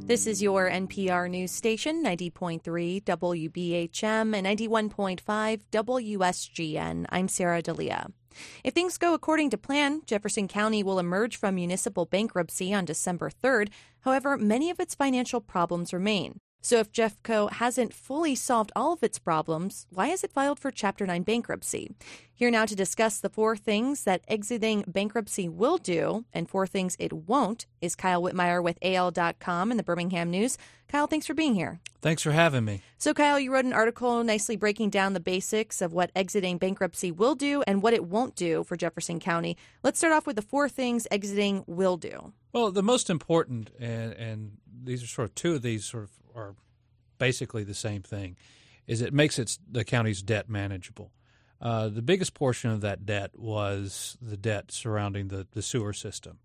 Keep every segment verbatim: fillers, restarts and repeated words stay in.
This is your N P R news station, ninety point three W B H M and ninety-one point five W S G N. I'm Sarah D'Elia. If things go according to plan, Jefferson County will emerge from municipal bankruptcy on December third. However, many of its financial problems remain. So if Jeffco hasn't fully solved all of its problems, why has it filed for Chapter nine bankruptcy? Here now to discuss the four things that exiting bankruptcy will do and four things it won't is Kyle Whitmire with A L dot com and the Birmingham News. Kyle, thanks for being here. Thanks for having me. So, Kyle, you wrote an article nicely breaking down the basics of what exiting bankruptcy will do and what it won't do for Jefferson County. Let's start off with the four things exiting will do. Well, the most important, and, and these are sort of two of these sort of are basically the same thing, is it makes its the county's debt manageable. Uh, the biggest portion of that debt was the debt surrounding the, the sewer system.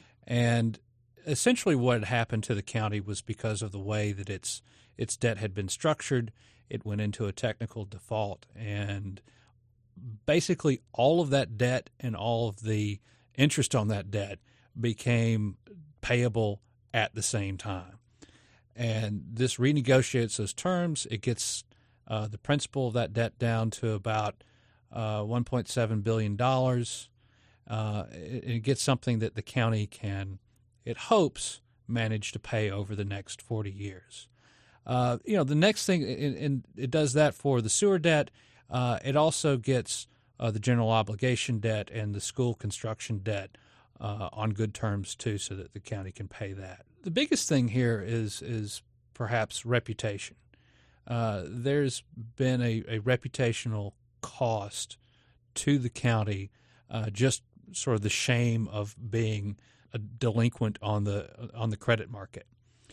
And essentially what had happened to the county was because of the way that its its debt had been structured, it went into a technical default. And basically all of that debt and all of the interest on that debt became payable at the same time. And this renegotiates those terms. It gets uh, the principal of that debt down to about uh, one point seven billion dollars. Uh, it, it gets something that the county can, it hopes, manage to pay over the next forty years. Uh, you know, the next thing, and, and it does that for the sewer debt. Uh, it also gets uh, the general obligation debt and the school construction debt uh, on good terms, too, so that the county can pay that. The biggest thing here is is perhaps reputation. Uh, there's been a, a reputational cost to the county, uh, just sort of the shame of being a delinquent on the on the credit market.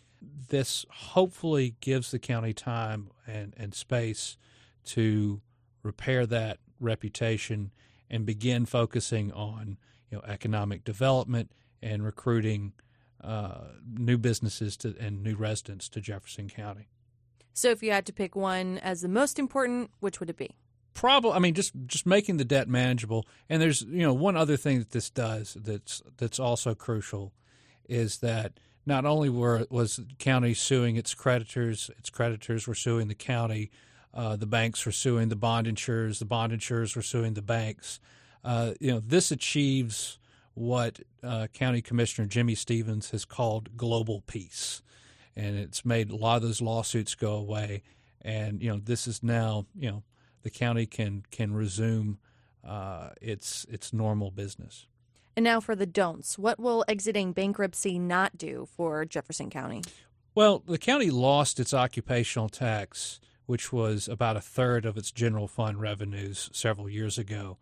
This hopefully gives the county time and, and space to repair that reputation and begin focusing on, you know, economic development and recruiting Uh, new businesses to, and new residents to Jefferson County. So if you had to pick one as the most important, which would it be? Probably, I mean, just just making the debt manageable. And there's, you know, one other thing that this does that's that's also crucial is that not only were was the county suing its creditors, its creditors were suing the county, uh, the banks were suing the bond insurers, the bond insurers were suing the banks. Uh, you know, this achieves what uh, County Commissioner Jimmy Stevens has called global peace, and it's made a lot of those lawsuits go away. And you know, this is now, you know, the county can can resume uh, its its normal business. And now for the don'ts. What will exiting bankruptcy not do for Jefferson County? Well, the county lost its occupational tax, which was about a third of its general fund revenues several years ago,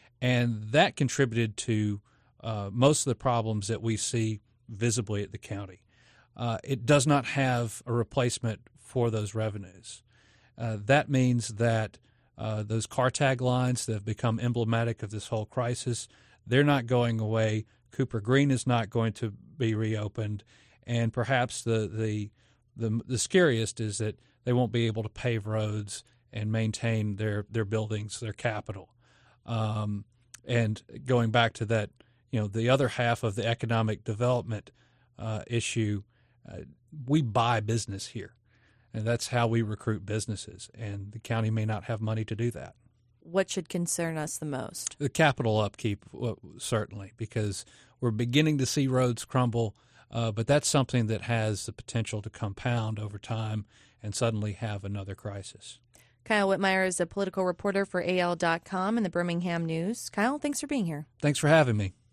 and that contributed to Uh, most of the problems that we see visibly at the county. Uh, it does not have a replacement for those revenues. Uh, that means that uh, those car tag lines that have become emblematic of this whole crisis, they're not going away. Cooper Green is not going to be reopened. And perhaps the, the, the, the scariest is that they won't be able to pave roads and maintain their, their buildings, their capital. Um, and going back to that, you know, the other half of the economic development uh, issue, uh, we buy business here, and that's how we recruit businesses, and the county may not have money to do that. What should concern us the most? The capital upkeep, well, certainly, because we're beginning to see roads crumble, uh, but that's something that has the potential to compound over time and suddenly have another crisis. Kyle Whitmire is a political reporter for A L dot com and the Birmingham News. Kyle, thanks for being here. Thanks for having me.